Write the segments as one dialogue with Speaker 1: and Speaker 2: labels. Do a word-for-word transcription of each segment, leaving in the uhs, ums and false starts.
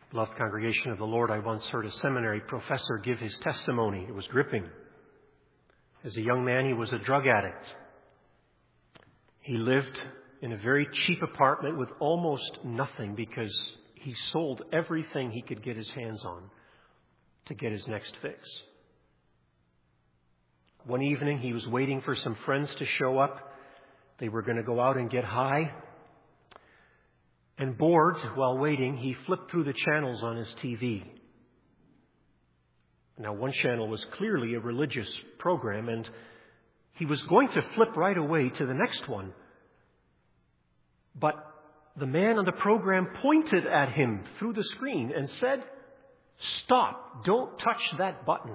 Speaker 1: Beloved congregation of the Lord, I once heard a seminary professor give his testimony. It was gripping. As a young man, he was a drug addict. He lived in a very cheap apartment with almost nothing because he sold everything he could get his hands on to get his next fix. One evening, he was waiting for some friends to show up. They were going to go out and get high. And bored while waiting, he flipped through the channels on his T V. Now, one channel was clearly a religious program, and he was going to flip right away to the next one. But the man on the program pointed at him through the screen and said, "Stop, don't touch that button."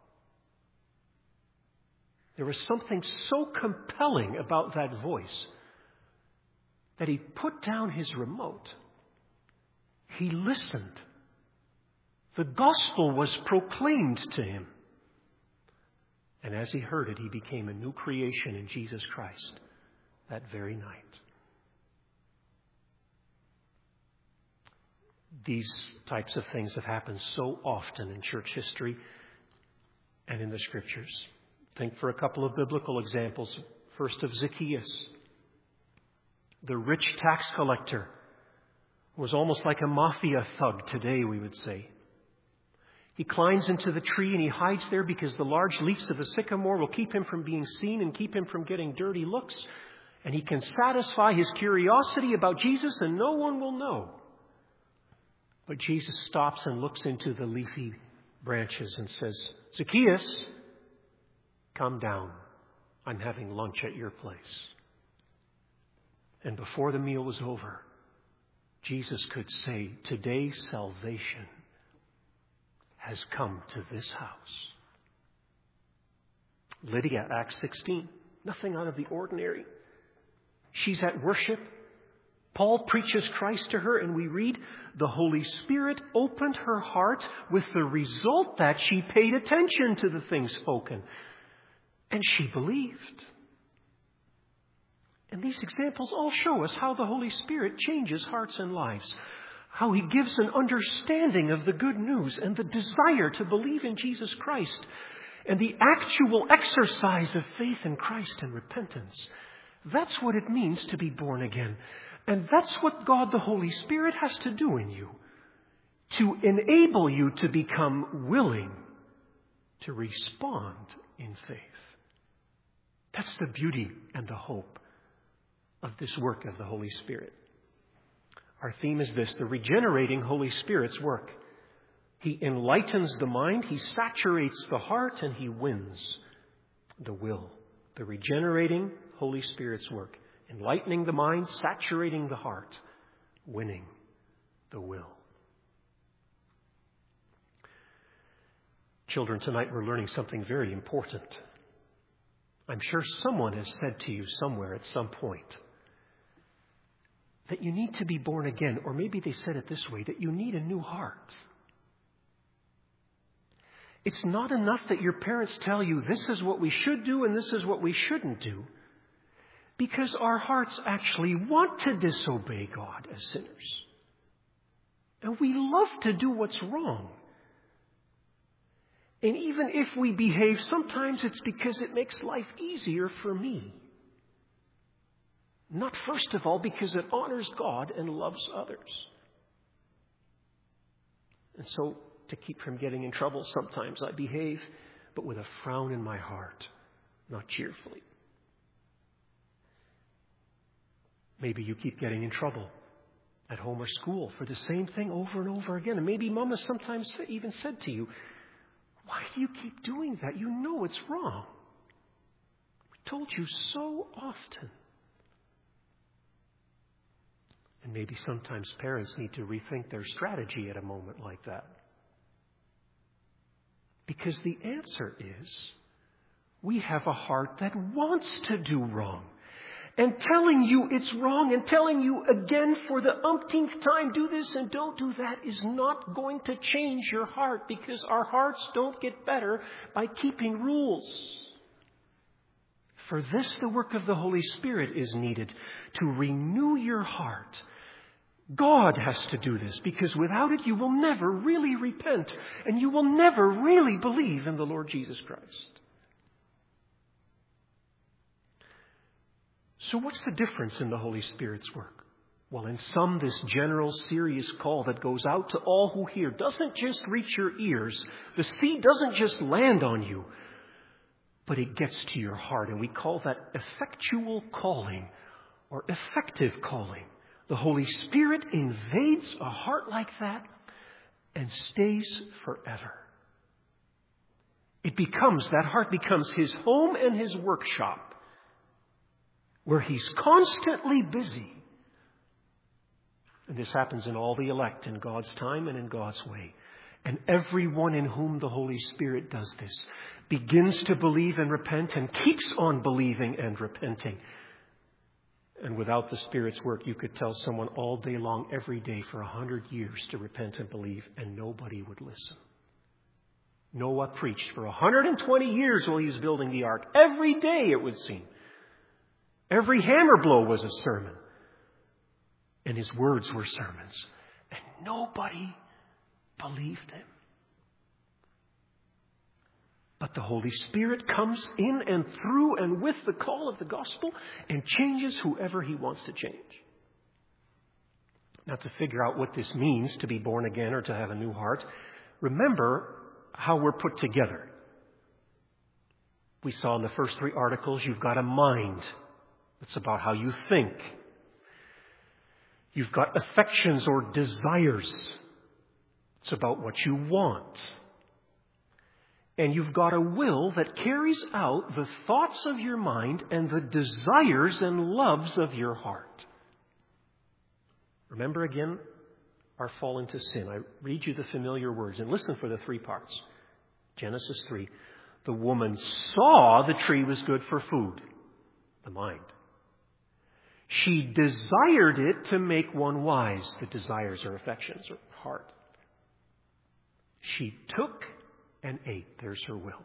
Speaker 1: There was something so compelling about that voice that he put down his remote. He listened. The gospel was proclaimed to him. And as he heard it, he became a new creation in Jesus Christ that very night. These types of things have happened so often in church history and in the Scriptures. Think for a couple of biblical examples. First of Zacchaeus. The rich tax collector was almost like a mafia thug today, we would say. He climbs into the tree and he hides there because the large leaves of the sycamore will keep him from being seen and keep him from getting dirty looks. And he can satisfy his curiosity about Jesus and no one will know. But Jesus stops and looks into the leafy branches and says, "Zacchaeus, come down. I'm having lunch at your place." And before the meal was over, Jesus could say, "Today salvation has come to this house." Lydia, Acts sixteen, nothing out of the ordinary. She's at worship. Paul preaches Christ to her, and we read, the Holy Spirit opened her heart with the result that she paid attention to the things spoken. And she believed. And these examples all show us how the Holy Spirit changes hearts and lives. How He gives an understanding of the good news and the desire to believe in Jesus Christ. And the actual exercise of faith in Christ and repentance. That's what it means to be born again. And that's what God the Holy Spirit has to do in you. To enable you to become willing to respond in faith. That's the beauty and the hope of this work of the Holy Spirit. Our theme is this, the regenerating Holy Spirit's work. He enlightens the mind, He saturates the heart, and He wins the will. The regenerating Holy Spirit's work. Enlightening the mind, saturating the heart, winning the will. Children, tonight we're learning something very important. I'm sure someone has said to you somewhere at some point that you need to be born again, or maybe they said it this way, that you need a new heart. It's not enough that your parents tell you this is what we should do and this is what we shouldn't do, because our hearts actually want to disobey God as sinners. And we love to do what's wrong. And even if we behave, sometimes it's because it makes life easier for me. Not first of all because it honors God and loves others. And so, to keep from getting in trouble, sometimes I behave, but with a frown in my heart, not cheerfully. Maybe you keep getting in trouble at home or school for the same thing over and over again. And maybe Mama sometimes even said to you, "Why do you keep doing that? You know it's wrong. We told you so often." And maybe sometimes parents need to rethink their strategy at a moment like that. Because the answer is, we have a heart that wants to do wrong. And telling you it's wrong and telling you again for the umpteenth time, do this and don't do that, is not going to change your heart, because our hearts don't get better by keeping rules. For this, the work of the Holy Spirit is needed to renew your heart God has to do this, because without it you will never really repent and you will never really believe in the Lord Jesus Christ. So what's the difference in the Holy Spirit's work? Well, in some, this general, serious call that goes out to all who hear doesn't just reach your ears. The seed doesn't just land on you, but it gets to your heart. And we call that effectual calling or effective calling. The Holy Spirit invades a heart like that and stays forever. It becomes, that heart becomes his home and his workshop, where he's constantly busy. And this happens in all the elect in God's time and in God's way. And everyone in whom the Holy Spirit does this begins to believe and repent and keeps on believing and repenting. And without the Spirit's work, you could tell someone all day long, every day for a hundred years to repent and believe, and nobody would listen. Noah preached for one hundred twenty years while he was building the ark. Every day, it would seem. Every hammer blow was a sermon. And his words were sermons. And nobody believed him. But the Holy Spirit comes in and through and with the call of the gospel and changes whoever he wants to change. Now, to figure out what this means to be born again or to have a new heart, remember how we're put together. We saw in the first three articles, you've got a mind. It's about how you think. You've got affections or desires. It's about what you want. And you've got a will that carries out the thoughts of your mind and the desires and loves of your heart. Remember again our fall into sin. I read you the familiar words and listen for the three parts. Genesis three. The woman saw the tree was good for food. The mind. She desired it to make one wise. The desires or affections or heart. She took and ate. There's her will.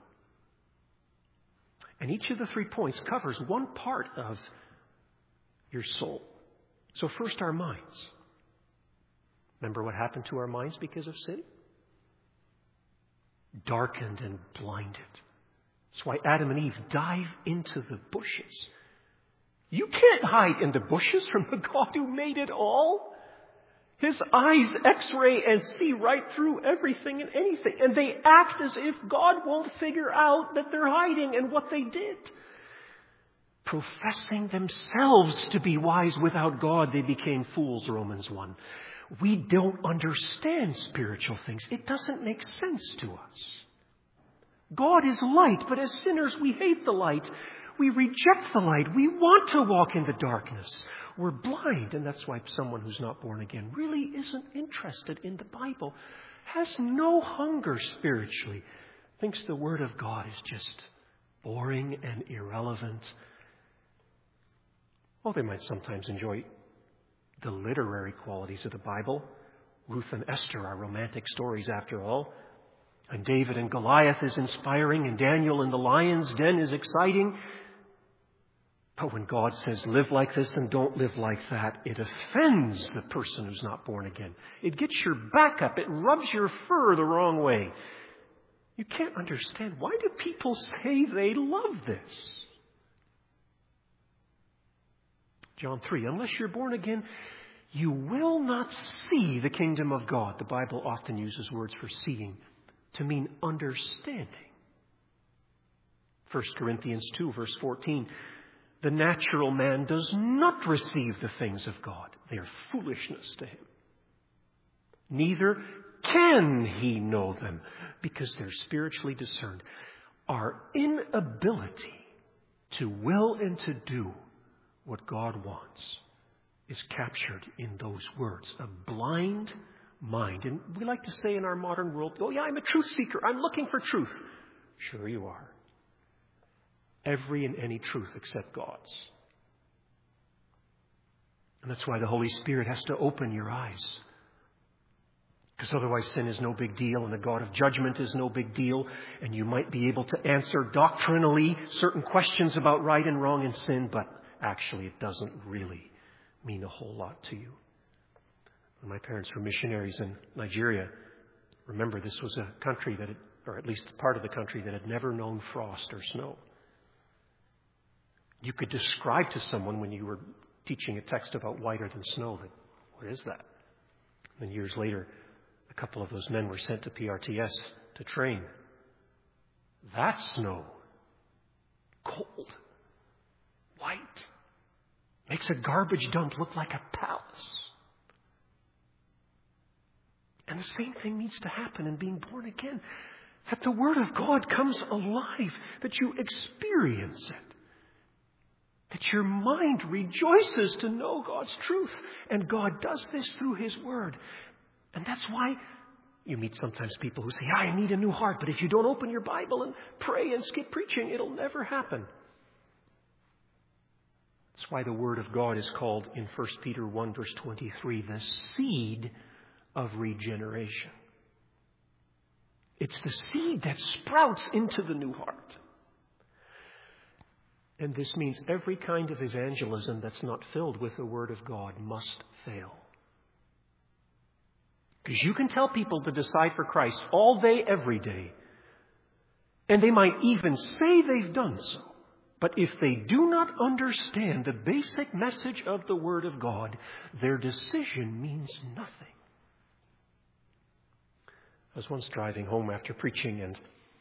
Speaker 1: And each of the three points covers one part of your soul. So first, our minds. Remember what happened to our minds because of sin? Darkened and blinded. That's why Adam and Eve dive into the bushes. You can't hide in the bushes from the God who made it all. His eyes x-ray and see right through everything and anything. And they act as if God won't figure out that they're hiding and what they did. Professing themselves to be wise without God, they became fools, Romans one. We don't understand spiritual things. It doesn't make sense to us. God is light, but as sinners we hate the light. We reject the light. We want to walk in the darkness. We're blind, and that's why someone who's not born again really isn't interested in the Bible, has no hunger spiritually, thinks the Word of God is just boring and irrelevant. Well, they might sometimes enjoy the literary qualities of the Bible. Ruth and Esther are romantic stories after all. And David and Goliath is inspiring, and Daniel in the lion's den is exciting. But when God says live like this and don't live like that, it offends the person who's not born again. It gets your back up. It rubs your fur the wrong way. You can't understand. Why do people say they love this? John three, unless you're born again, you will not see the kingdom of God. The Bible often uses words for seeing to mean understanding. First Corinthians two, verse fourteen. The natural man does not receive the things of God. They are foolishness to him. Neither can he know them because they're spiritually discerned. Our inability to will and to do what God wants is captured in those words. A blind mind. And we like to say in our modern world, oh yeah, I'm a truth seeker. I'm looking for truth. Sure you are. Every and any truth except God's. And that's why the Holy Spirit has to open your eyes. Because otherwise sin is no big deal and the God of judgment is no big deal. And you might be able to answer doctrinally certain questions about right and wrong and sin, but actually it doesn't really mean a whole lot to you. My parents were missionaries in Nigeria. Remember, this was a country that, had, or at least part of the country, that had never known frost or snow. You could describe to someone when you were teaching a text about whiter than snow, that, what is that? And years later, a couple of those men were sent to P R T S to train. That's snow. Cold. White. Makes a garbage dump look like a palace. And the same thing needs to happen in being born again. That the Word of God comes alive. That you experience it. That your mind rejoices to know God's truth. And God does this through His Word. And that's why you meet sometimes people who say, I need a new heart. But if you don't open your Bible and pray and skip preaching, it'll never happen. That's why the Word of God is called in First Peter one verse twenty-three, the seed of regeneration. It's the seed that sprouts into the new heart. And this means every kind of evangelism that's not filled with the Word of God must fail. Because you can tell people to decide for Christ all day, every day. And they might even say they've done so. But if they do not understand the basic message of the Word of God, their decision means nothing. I was once driving home after preaching, and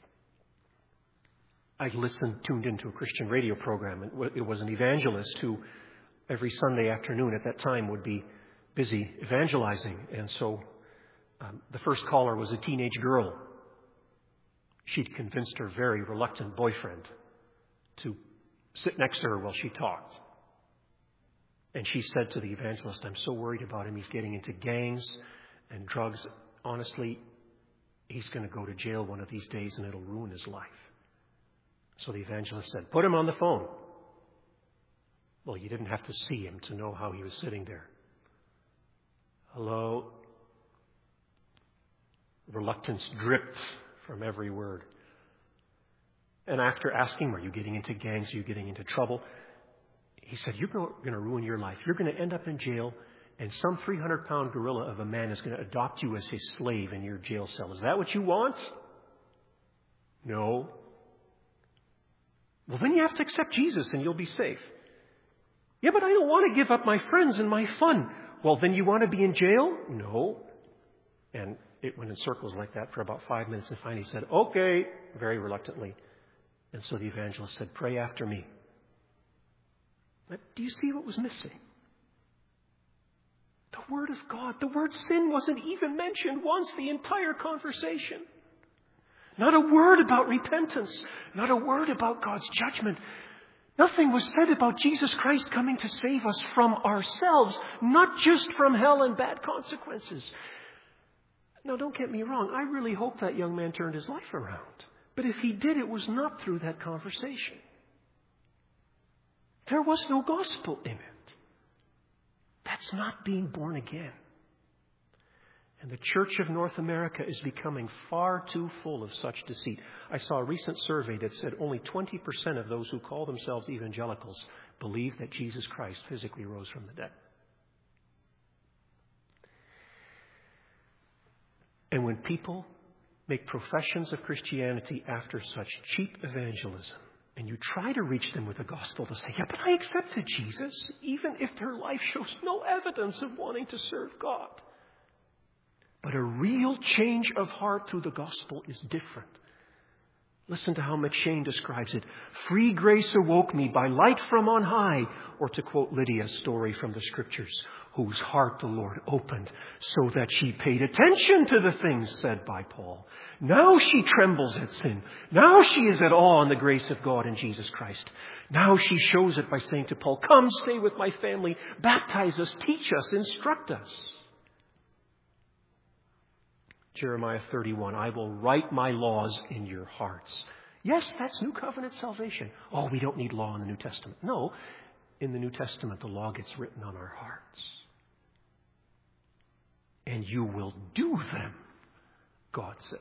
Speaker 1: I listened, tuned into a Christian radio program. And it was an evangelist who every Sunday afternoon at that time would be busy evangelizing. And so um, the first caller was a teenage girl. She'd convinced her very reluctant boyfriend to sit next to her while she talked. And she said to the evangelist, I'm so worried about him. He's getting into gangs and drugs. Honestly, he's going to go to jail one of these days and it'll ruin his life. So the evangelist said, put him on the phone. Well, you didn't have to see him to know how he was sitting there. Hello? Reluctance dripped from every word. And after asking, are you getting into gangs? Are you getting into trouble? He said, you're going to ruin your life. You're going to end up in jail, and some three hundred pound gorilla of a man is going to adopt you as his slave in your jail cell. Is that what you want? No. Well, then you have to accept Jesus and you'll be safe. Yeah, but I don't want to give up my friends and my fun. Well, then you want to be in jail? No. And it went in circles like that for about five minutes, and finally he said, okay, very reluctantly. And so the evangelist said, pray after me. But do you see what was missing? The Word of God. The word sin wasn't even mentioned once the entire conversation. Not a word about repentance. Not a word about God's judgment. Nothing was said about Jesus Christ coming to save us from ourselves, not just from hell and bad consequences. Now, don't get me wrong. I really hope that young man turned his life around. But if he did, it was not through that conversation. There was no gospel in it. That's not being born again. And the Church of North America is becoming far too full of such deceit. I saw a recent survey that said only twenty percent of those who call themselves evangelicals believe that Jesus Christ physically rose from the dead. And when people make professions of Christianity after such cheap evangelism, and you try to reach them with the gospel, they'll say, yeah, but I accepted Jesus, even if their life shows no evidence of wanting to serve God. But a real change of heart through the gospel is different. Listen to how McShane describes it. Free grace awoke me by light from on high, or to quote Lydia's story from the Scriptures, whose heart the Lord opened so that she paid attention to the things said by Paul. Now she trembles at sin. Now she is at awe in the grace of God in Jesus Christ. Now she shows it by saying to Paul, come stay with my family, baptize us, teach us, instruct us. Jeremiah thirty-one, I will write my laws in your hearts. Yes, that's New Covenant salvation. Oh, we don't need law in the New Testament. No, in the New Testament, the law gets written on our hearts. And you will do them, God says.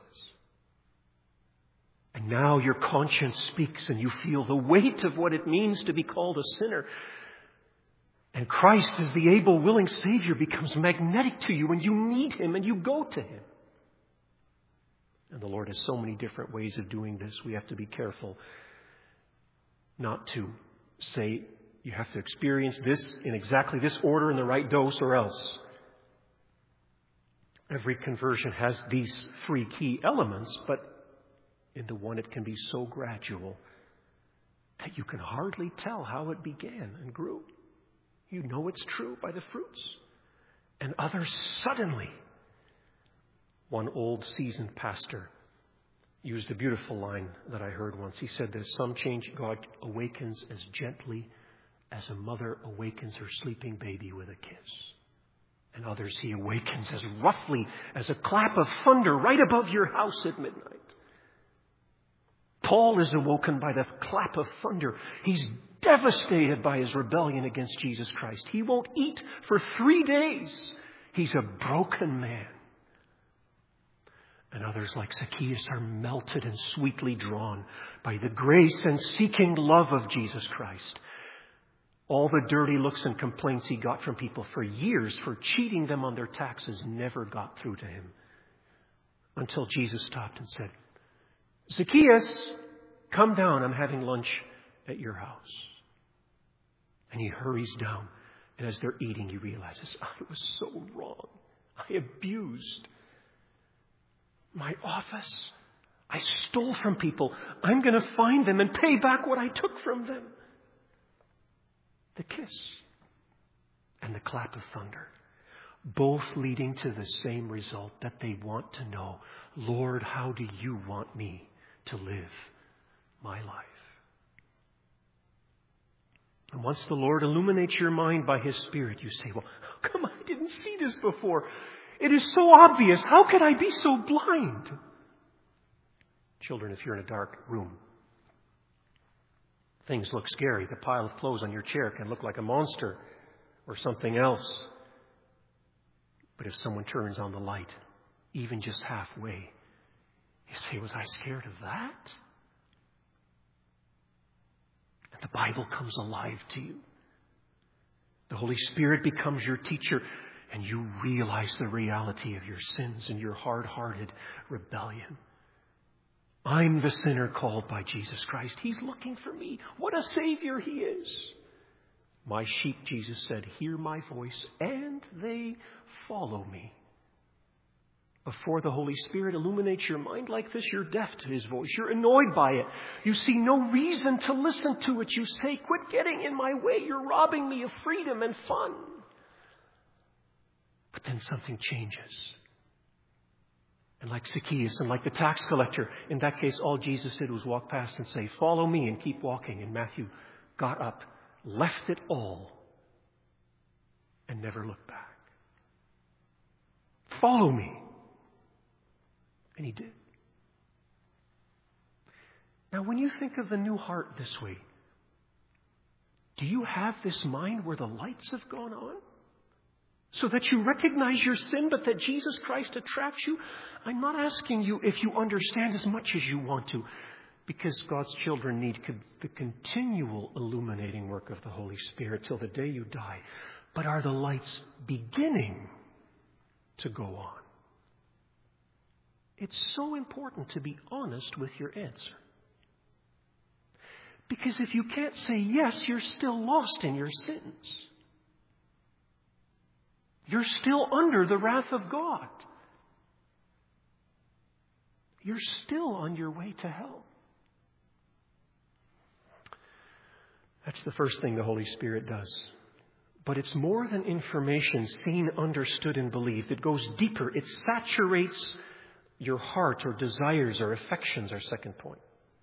Speaker 1: And now your conscience speaks and you feel the weight of what it means to be called a sinner. And Christ as the able, willing Savior becomes magnetic to you and you need Him and you go to Him. And the Lord has so many different ways of doing this. We have to be careful not to say you have to experience this in exactly this order in the right dose or else. Every conversion has these three key elements, but in the one it can be so gradual that you can hardly tell how it began and grew. You know it's true by the fruits. And others suddenly. One old seasoned pastor used a beautiful line that I heard once. He said there's some change God awakens as gently as a mother awakens her sleeping baby with a kiss. And others He awakens as roughly as a clap of thunder right above your house at midnight. Paul is awoken by the clap of thunder. He's devastated by his rebellion against Jesus Christ. He won't eat for three days. He's a broken man. And others like Zacchaeus are melted and sweetly drawn by the grace and seeking love of Jesus Christ. All the dirty looks and complaints he got from people for years for cheating them on their taxes never got through to him. Until Jesus stopped and said, Zacchaeus, come down. I'm having lunch at your house. And he hurries down. And as they're eating, he realizes, I was so wrong. I abused my office. I stole from people. I'm going to find them and pay back what I took from them. The kiss and the clap of thunder, both leading to the same result, that they want to know, Lord, how do you want me to live my life? And once the Lord illuminates your mind by His Spirit, you say, well, how come I didn't see this before? It is so obvious. How could I be so blind? Children, if you're in a dark room, things look scary. The pile of clothes on your chair can look like a monster or something else. But if someone turns on the light, even just halfway, you say, was I scared of that? And the Bible comes alive to you. The Holy Spirit becomes your teacher, and you realize the reality of your sins and your hard-hearted rebellion. I'm the sinner called by Jesus Christ. He's looking for me. What a Savior He is. My sheep, Jesus said, hear my voice, and they follow me. Before the Holy Spirit illuminates your mind like this, you're deaf to His voice. You're annoyed by it. You see no reason to listen to it. You say, quit getting in my way. You're robbing me of freedom and fun. But then something changes. And like Zacchaeus and like the tax collector, in that case, all Jesus did was walk past and say, follow me, and keep walking. And Matthew got up, left it all, and never looked back. Follow me. And he did. Now, when you think of the new heart this way, do you have this mind where the lights have gone on? So that you recognize your sin, but that Jesus Christ attracts you? I'm not asking you if you understand as much as you want to, because God's children need the continual illuminating work of the Holy Spirit till the day you die. But are the lights beginning to go on? It's so important to be honest with your answer. Because if you can't say yes, you're still lost in your sins. You're still under the wrath of God. You're still on your way to hell. That's the first thing the Holy Spirit does. But it's more than information seen, understood, and believed. It goes deeper. It saturates your heart or desires or affections, our second point.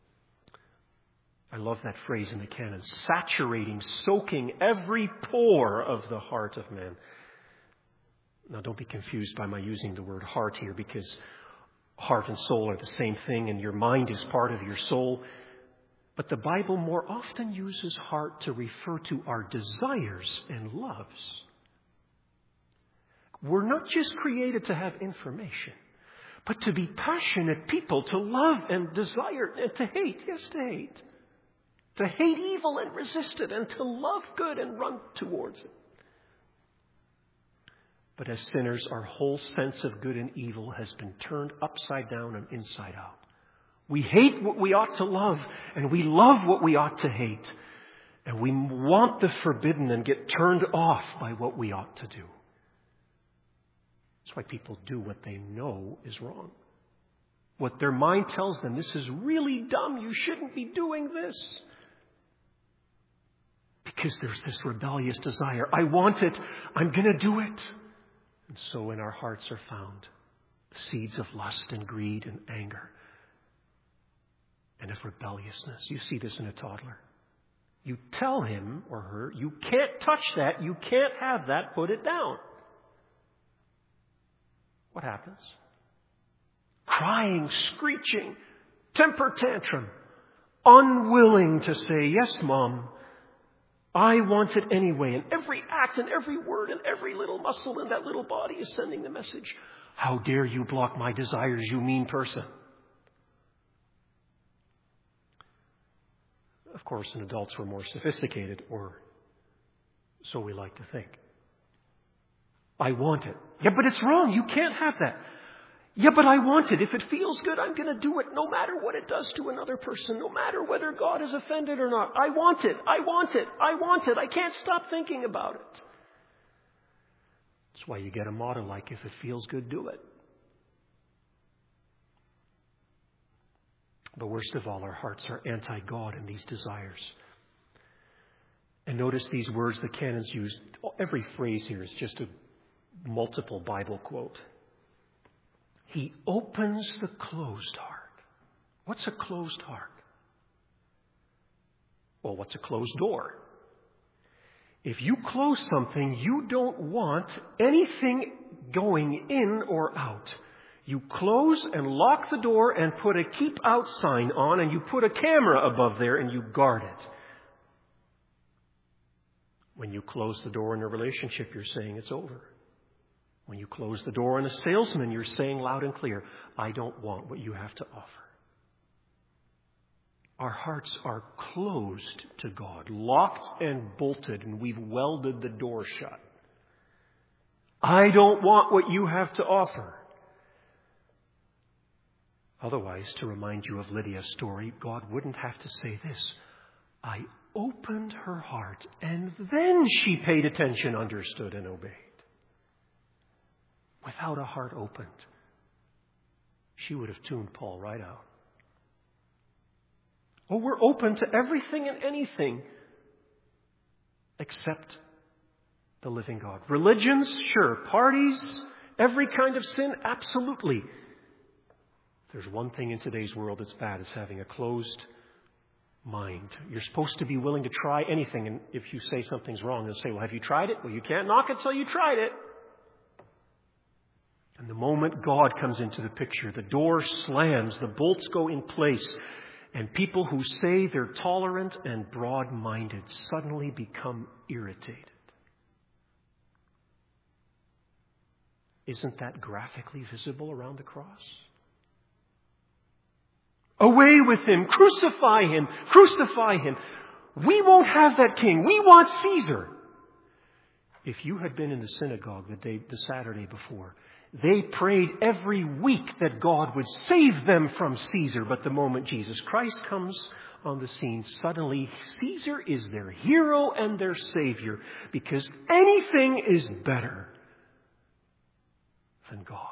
Speaker 1: I love that phrase in the canon. Saturating, soaking every pore of the heart of man. Now, don't be confused by my using the word heart here, because heart and soul are the same thing, and your mind is part of your soul. But the Bible more often uses heart to refer to our desires and loves. We're not just created to have information, but to be passionate people, to love and desire and to hate. Yes, to hate. To hate evil and resist it, and to love good and run towards it. But as sinners, our whole sense of good and evil has been turned upside down and inside out. We hate what we ought to love, and we love what we ought to hate. And we want the forbidden and get turned off by what we ought to do. That's why people do what they know is wrong. What their mind tells them, this is really dumb, you shouldn't be doing this. Because there's this rebellious desire. I want it, I'm going to do it. And so in our hearts are found seeds of lust and greed and anger and of rebelliousness. You see this in a toddler. You tell him or her, you can't touch that, you can't have that, put it down. What happens? Crying, screeching, temper tantrum, unwilling to say, yes, Mom, I want it anyway. And every act and every word and every little muscle in that little body is sending the message, how dare you block my desires, you mean person. Of course, in adults we're more sophisticated, or so we like to think. I want it. Yeah, but it's wrong. You can't have that. Yeah, but I want it. If it feels good, I'm going to do it no matter what it does to another person, no matter whether God is offended or not. I want it. I want it. I want it. I can't stop thinking about it. That's why you get a motto like, if it feels good, do it. But worst of all, our hearts are anti-God in these desires. And notice these words the canons use. Every phrase here is just a multiple Bible quote. He opens the closed heart. What's a closed heart? Well, what's a closed door? If you close something, you don't want anything going in or out. You close and lock the door and put a keep out sign on, and you put a camera above there and you guard it. When you close the door in a relationship, you're saying it's over. When you close the door on a salesman, you're saying loud and clear, I don't want what you have to offer. Our hearts are closed to God, locked and bolted, and we've welded the door shut. I don't want what you have to offer. Otherwise, to remind you of Lydia's story, God wouldn't have to say this. I opened her heart, and then she paid attention, understood, and obeyed. Without a heart opened, she would have tuned Paul right out. Oh, we're open to everything and anything except the living God. Religions, sure. Parties, every kind of sin, absolutely. If there's one thing in today's world that's bad, it's having a closed mind. You're supposed to be willing to try anything, and if you say something's wrong, they'll say, well, have you tried it? Well, you can't knock it till you tried it. And the moment God comes into the picture, the door slams, the bolts go in place, and people who say they're tolerant and broad-minded suddenly become irritated. Isn't that graphically visible around the cross? Away with him, crucify him, crucify him. We won't have that king. We want Caesar. If you had been in the synagogue the day, the Saturday before, they prayed every week that God would save them from Caesar. But the moment Jesus Christ comes on the scene, suddenly Caesar is their hero and their savior, because anything is better than God.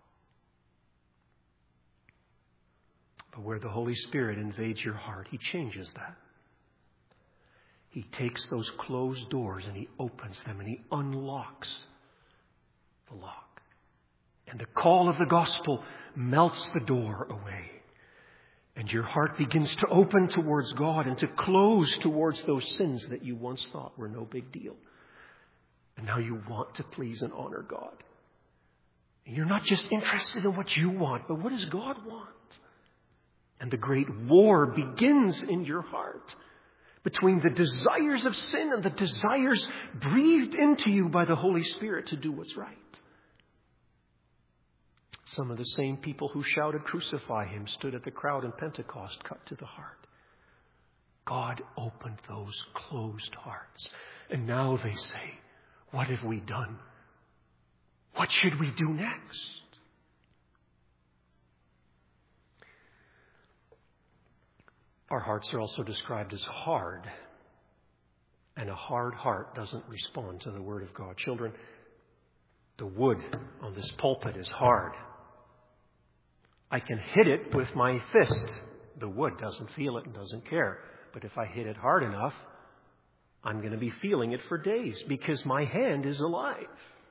Speaker 1: But where the Holy Spirit invades your heart, He changes that. He takes those closed doors and He opens them and He unlocks the lock. And the call of the gospel melts the door away. And your heart begins to open towards God and to close towards those sins that you once thought were no big deal. And now you want to please and honor God. And you're not just interested in what you want, but what does God want? And the great war begins in your heart between the desires of sin and the desires breathed into you by the Holy Spirit to do what's right. Some of the same people who shouted, crucify him, stood at the crowd in Pentecost, cut to the heart. God opened those closed hearts. And now they say, what have we done? What should we do next? Our hearts are also described as hard. And a hard heart doesn't respond to the Word of God. Children, the wood on this pulpit is hard. I can hit it with my fist. The wood doesn't feel it and doesn't care. But if I hit it hard enough, I'm going to be feeling it for days because my hand is alive.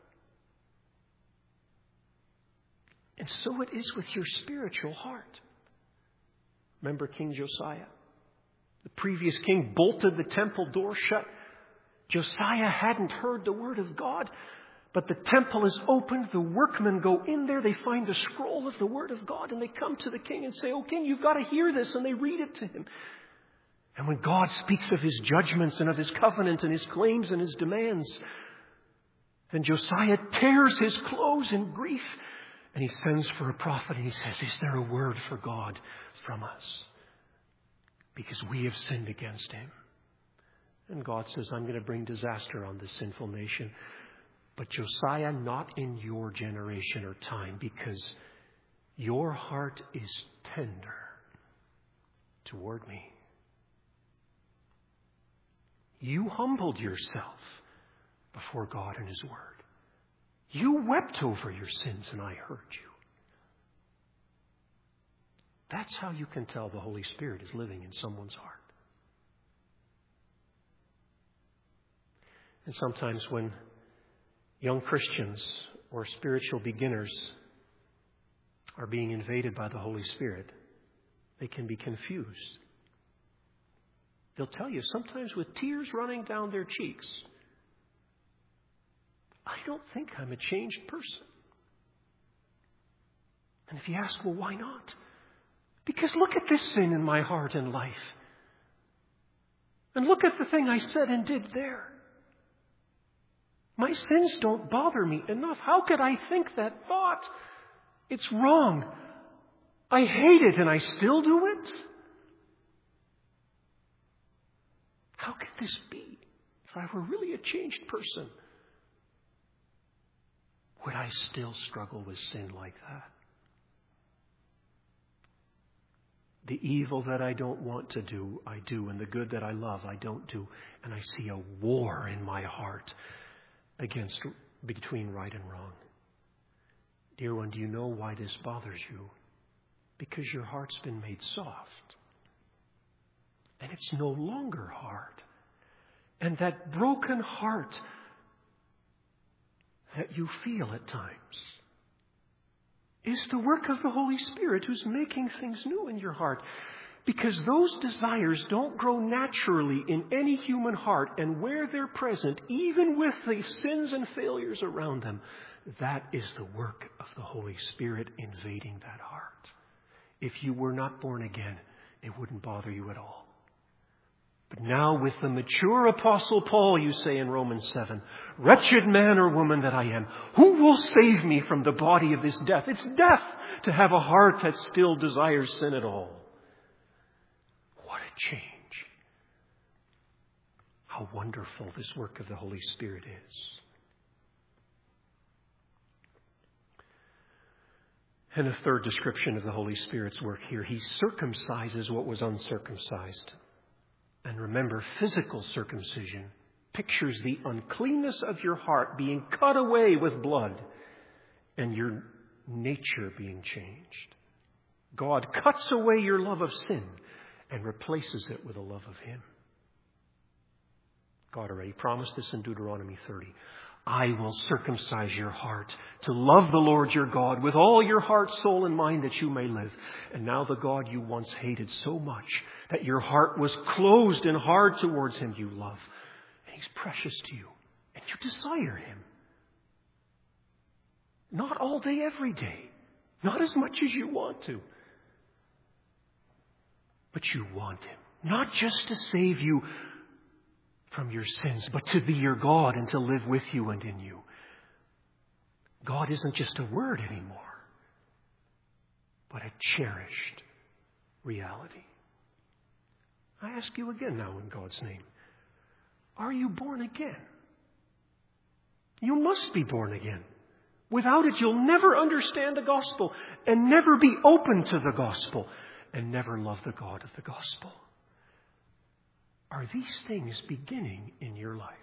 Speaker 1: And so it is with your spiritual heart. Remember King Josiah? The previous king bolted the temple door shut. Josiah hadn't heard the word of God, but the temple is opened. The workmen go in there. They find the scroll of the word of God, and they come to the king and say, "Oh, king, you've got to hear this." And they read it to him. And when God speaks of his judgments and of his covenant and his claims and his demands, then Josiah tears his clothes in grief, and he sends for a prophet, and he says, "Is there a word for God from us? Because we have sinned against him." And God says, "I'm going to bring disaster on this sinful nation. But Josiah, not in your generation or time, because your heart is tender toward me. You humbled yourself before God and his word. You wept over your sins, and I heard you." That's how you can tell the Holy Spirit is living in someone's heart. And sometimes when young Christians or spiritual beginners are being invaded by the Holy Spirit, they can be confused. They'll tell you, sometimes with tears running down their cheeks, "I don't think I'm a changed person." And if you ask, "Well, why not?" "Because look at this sin in my heart and life. And look at the thing I said and did there. My sins don't bother me enough. How could I think that thought? It's wrong. I hate it and I still do it. How could this be? If I were really a changed person, would I still struggle with sin like that? The evil that I don't want to do, I do. And the good that I love, I don't do. And I see a war in my heart against between right and wrong." Dear one, do you know why this bothers you? Because your heart's been made soft. And it's no longer hard. And that broken heart that you feel at times is the work of the Holy Spirit who's making things new in your heart. Because those desires don't grow naturally in any human heart, and where they're present, even with the sins and failures around them, that is the work of the Holy Spirit invading that heart. If you were not born again, it wouldn't bother you at all. But now with the mature Apostle Paul, you say in Romans seven, "Wretched man or woman that I am, who will save me from the body of this death?" It's death to have a heart that still desires sin at all. What a change. How wonderful this work of the Holy Spirit is. And a third description of the Holy Spirit's work here, he circumcises what was uncircumcised. And remember, physical circumcision pictures the uncleanness of your heart being cut away with blood and your nature being changed. God cuts away your love of sin and replaces it with a love of him. God already promised this in Deuteronomy thirty. "I will circumcise your heart to love the Lord your God with all your heart, soul, and mind that you may live." And now the God you once hated so much that your heart was closed and hard towards him, you love. And he's precious to you. And you desire him. Not all day, every day. Not as much as you want to. But you want him. Not just to save you from your sins, but to be your God and to live with you and in you. God isn't just a word anymore, but a cherished reality. I ask you again now in God's name, are you born again? You must be born again. Without it, you'll never understand the gospel and never be open to the gospel and never love the God of the gospel. Are these things beginning in your life?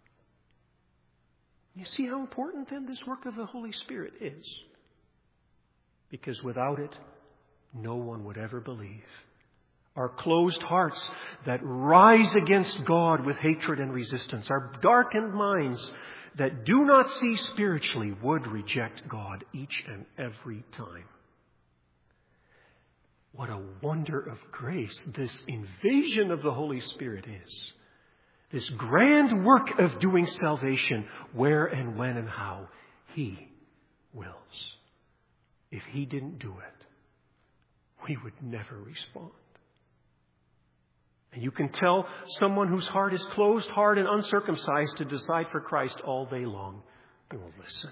Speaker 1: You see how important then this work of the Holy Spirit is? Because without it, no one would ever believe. Our closed hearts that rise against God with hatred and resistance, our darkened minds that do not see spiritually, would reject God each and every time. What a wonder of grace this invasion of the Holy Spirit is. This grand work of doing salvation, where and when and how He wills. If He didn't do it, we would never respond. And you can tell someone whose heart is closed, hard, and uncircumcised to decide for Christ all day long. They won't listen.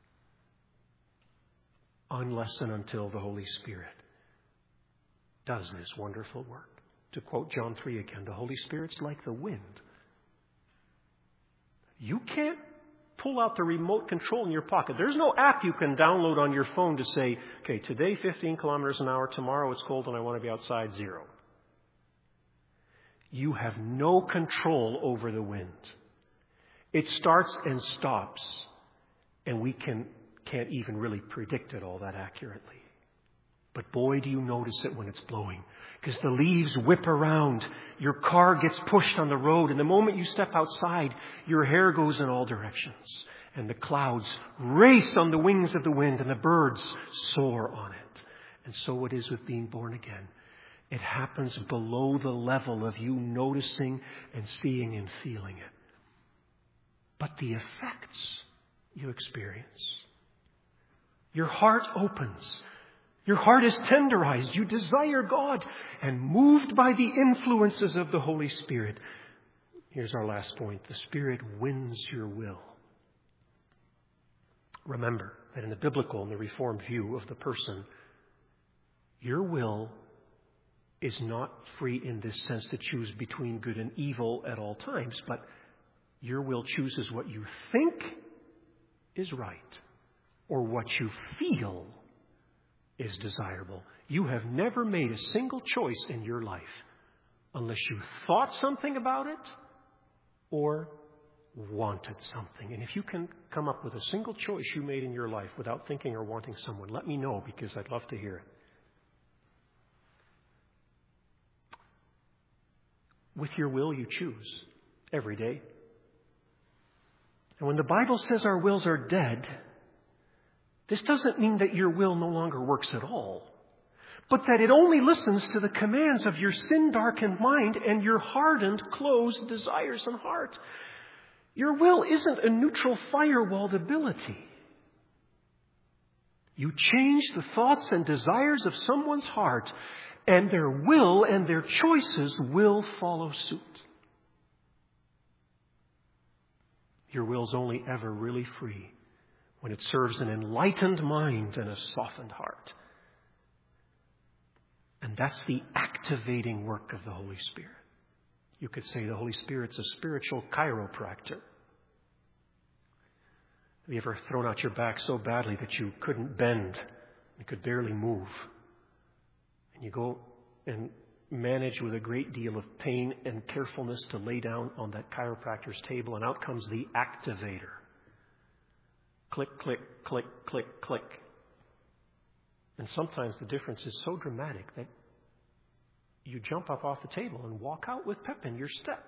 Speaker 1: Unless and until the Holy Spirit does this wonderful work. To quote John three again, the Holy Spirit's like the wind. You can't pull out the remote control in your pocket. There's no app you can download on your phone to say, okay, today fifteen kilometers an hour, tomorrow it's cold and I want to be outside zero. You have no control over the wind. It starts and stops, and we can, can't even really predict it all that accurately. But boy, do you notice it when it's blowing. Because the leaves whip around. Your car gets pushed on the road. And the moment you step outside, your hair goes in all directions. And the clouds race on the wings of the wind. And the birds soar on it. And so it is with being born again. It happens below the level of you noticing and seeing and feeling it. But the effects you experience. Your heart opens. Your heart is tenderized. You desire God. And moved by the influences of the Holy Spirit. Here's our last point. The Spirit wins your will. Remember that in the biblical and the Reformed view of the person, your will is not free in this sense to choose between good and evil at all times. But your will chooses what you think is right. Or what you feel is desirable. You have never made a single choice in your life unless you thought something about it or wanted something. And if you can come up with a single choice you made in your life without thinking or wanting someone, let me know, because I'd love to hear it. With your will, you choose every day. And when the Bible says our wills are dead, this doesn't mean that your will no longer works at all, but that it only listens to the commands of your sin-darkened mind and your hardened, closed desires and heart. Your will isn't a neutral firewalled ability. You change the thoughts and desires of someone's heart, and their will and their choices will follow suit. Your will's only ever really free when it serves an enlightened mind and a softened heart. And that's the activating work of the Holy Spirit. You could say the Holy Spirit's a spiritual chiropractor. Have you ever thrown out your back so badly that you couldn't bend, you could barely move? And you go and manage with a great deal of pain and carefulness to lay down on that chiropractor's table, and out comes the activator. Click, click, click, click, click. And sometimes the difference is so dramatic that you jump up off the table and walk out with pep in your step.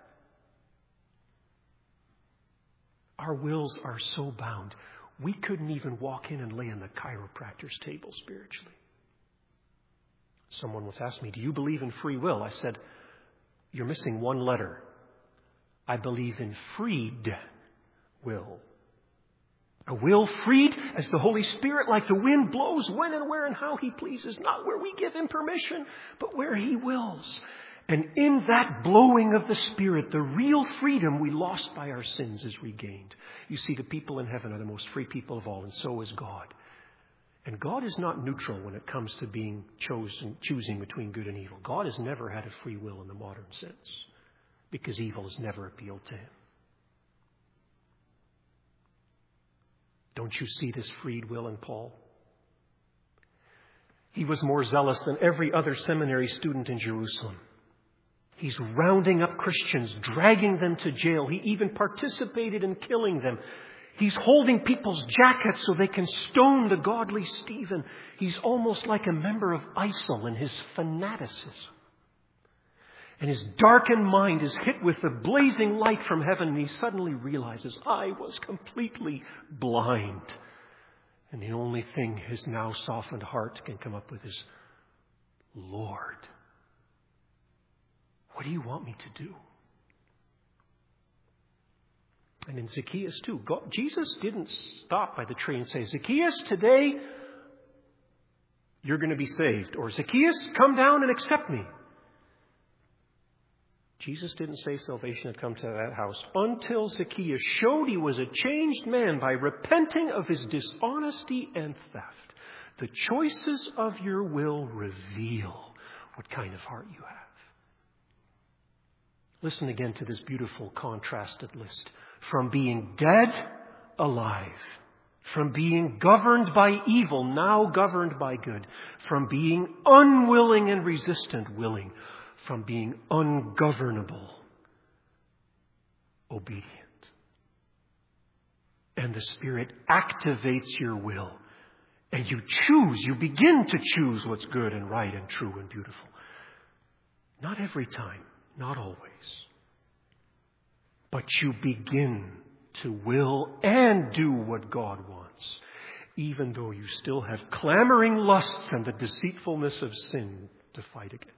Speaker 1: Our wills are so bound, we couldn't even walk in and lay on the chiropractor's table spiritually. Someone once asked me, do you believe in free will? I said, you're missing one letter. I believe in freed will. A will freed as the Holy Spirit, like the wind, blows when and where and how He pleases. Not where we give Him permission, but where He wills. And in that blowing of the Spirit, the real freedom we lost by our sins is regained. You see, the people in heaven are the most free people of all, and so is God. And God is not neutral when it comes to being chosen, choosing between good and evil. God has never had a free will in the modern sense, because evil has never appealed to Him. Don't you see this freed will in Paul? He was more zealous than every other seminary student in Jerusalem. He's rounding up Christians, dragging them to jail. He even participated in killing them. He's holding people's jackets so they can stone the godly Stephen. He's almost like a member of I S I L in his fanaticism. And his darkened mind is hit with the blazing light from heaven, and he suddenly realizes, I was completely blind. And the only thing his now softened heart can come up with is, Lord, what do you want me to do? And in Zacchaeus too, God, Jesus didn't stop by the tree and say, Zacchaeus, today you're going to be saved. Or Zacchaeus, come down and accept me. Jesus didn't say salvation had come to that house until Zacchaeus showed he was a changed man by repenting of his dishonesty and theft. The choices of your will reveal what kind of heart you have. Listen again to this beautiful contrasted list. From being dead, alive. From being governed by evil, now governed by good. From being unwilling and resistant, willing. From being ungovernable, obedient. And the Spirit activates your will. And you choose, you begin to choose what's good and right and true and beautiful. Not every time, not always. But you begin to will and do what God wants, even though you still have clamoring lusts and the deceitfulness of sin to fight against.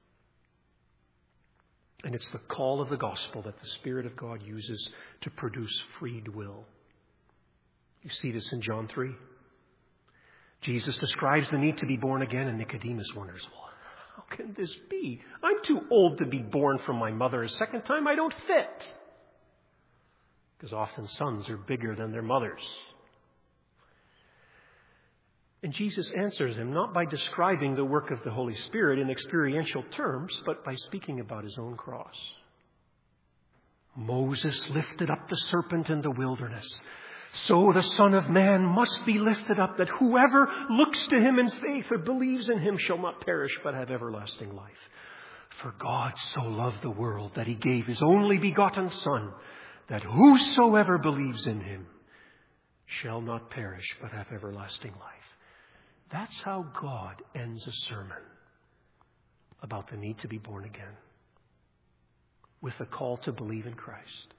Speaker 1: And it's the call of the gospel that the Spirit of God uses to produce freed will. You see this in John three. Jesus describes the need to be born again, and Nicodemus wonders, well, how can this be? I'm too old to be born from my mother a second time. I don't fit. Because often sons are bigger than their mothers. And Jesus answers him not by describing the work of the Holy Spirit in experiential terms, but by speaking about his own cross. Moses lifted up the serpent in the wilderness. So the Son of Man must be lifted up, that whoever looks to him in faith or believes in him shall not perish but have everlasting life. For God so loved the world that he gave his only begotten Son, that whosoever believes in him shall not perish but have everlasting life. That's how God ends a sermon about the need to be born again, with a call to believe in Christ.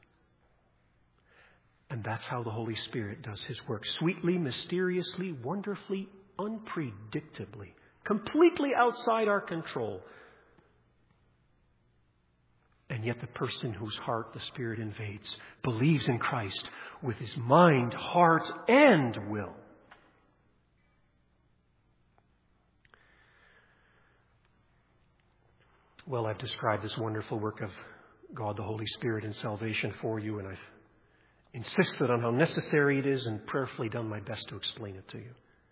Speaker 1: And that's how the Holy Spirit does his work, sweetly, mysteriously, wonderfully, unpredictably, completely outside our control. And yet the person whose heart the Spirit invades believes in Christ with his mind, heart, and will. Well, I've described this wonderful work of God the Holy Spirit in salvation for you, and I've insisted on how necessary it is and prayerfully done my best to explain it to you.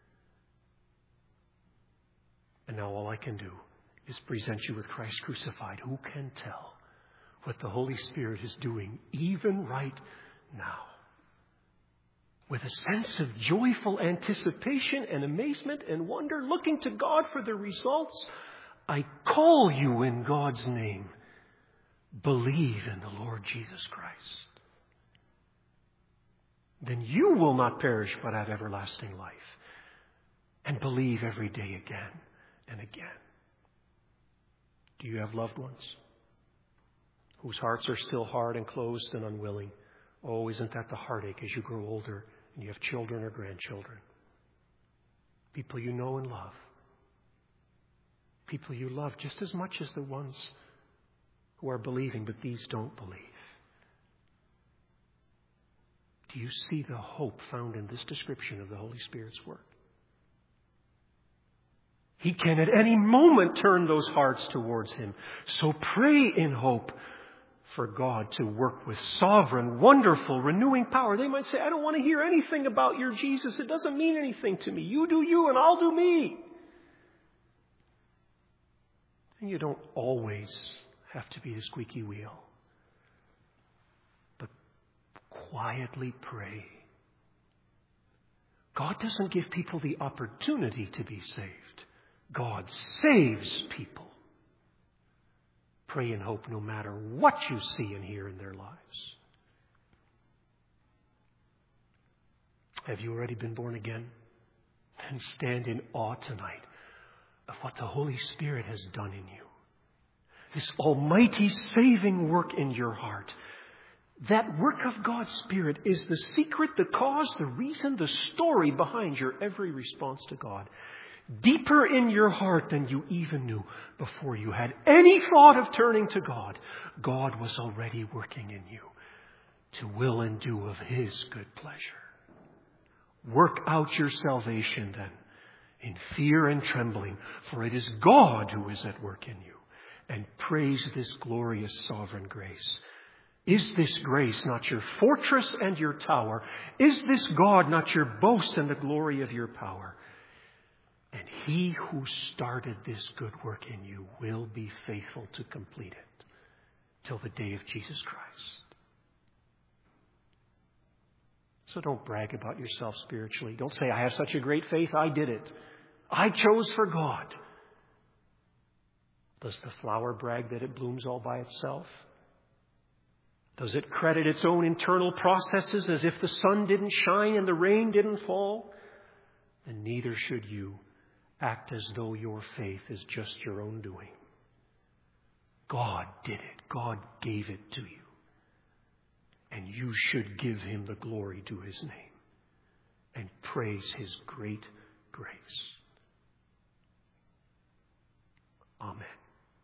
Speaker 1: And now all I can do is present you with Christ crucified. Who can tell what the Holy Spirit is doing even right now? With a sense of joyful anticipation and amazement and wonder, looking to God for the results, I call you in God's name. Believe in the Lord Jesus Christ. Then you will not perish but have everlasting life. And believe every day again and again. Do you have loved ones whose hearts are still hard and closed and unwilling? Oh, isn't that the heartache as you grow older and you have children or grandchildren? People you know and love. People you love just as much as the ones who are believing, but these don't believe. Do you see the hope found in this description of the Holy Spirit's work? He can at any moment turn those hearts towards him. So pray in hope for God to work with sovereign, wonderful, renewing power. They might say, I don't want to hear anything about your Jesus. It doesn't mean anything to me. You do you and I'll do me. And you don't always have to be the squeaky wheel. But quietly pray God doesn't give people the opportunity to be saved. God saves people. Pray and hope no matter what you see and hear in their lives. Have you already been born again? Then stand in awe tonight of what the Holy Spirit has done in you. This almighty saving work in your heart. That work of God's Spirit is the secret, the cause, the reason, the story behind your every response to God. Deeper in your heart than you even knew before you had any thought of turning to God. God was already working in you to will and do of His good pleasure. Work out your salvation then in fear and trembling, for it is God who is at work in you. And praise this glorious sovereign grace. Is this grace not your fortress and your tower? Is this God not your boast and the glory of your power? And He who started this good work in you will be faithful to complete it till the day of Jesus Christ. So don't brag about yourself spiritually. Don't say, I have such a great faith, I did it. I chose for God. Does the flower brag that it blooms all by itself? Does it credit its own internal processes as if the sun didn't shine and the rain didn't fall? And neither should you act as though your faith is just your own doing. God did it. God gave it to you. And you should give Him the glory to His name and praise His great grace. Amen.